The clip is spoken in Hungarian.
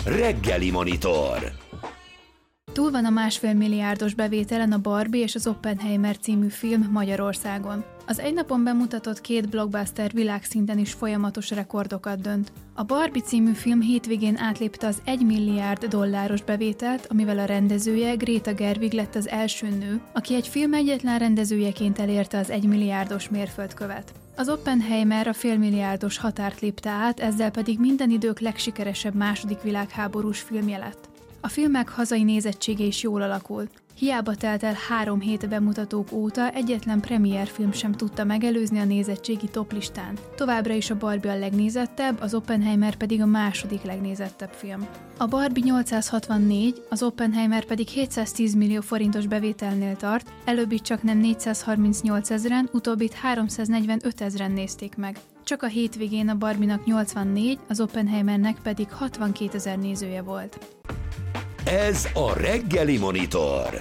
Reggeli Monitor. Túl van a 1,5 milliárdos bevételen a Barbie és az Oppenheimer című film Magyarországon. Az egy napon bemutatott két blockbuster világszinten is folyamatos rekordokat dönt. A Barbie című film hétvégén átlépte az $1 milliárd bevételt, amivel a rendezője, Greta Gerwig lett az első nő, aki egy film egyetlen rendezőjeként elérte az 1 milliárdos mérföldkövet. Az Oppenheimer a félmilliárdos határt lépte át, ezzel pedig minden idők legsikeresebb második világháborús filmje lett. A filmek hazai nézettsége is jól alakul. Hiába telt el 3 hét bemutatók óta, egyetlen premierfilm sem tudta megelőzni a nézettségi toplistán. Továbbra is a Barbie a legnézettebb, az Oppenheimer pedig a második legnézettebb film. A Barbie 864, az Oppenheimer pedig 710 millió forintos bevételnél tart, előbbi csak nem 438 000-en, utóbbit 345 000-en nézték meg. Csak a hétvégén a Barbie-nak 84, az Oppenheimernek pedig 62 000 nézője volt. Ez a Reggeli Monitor.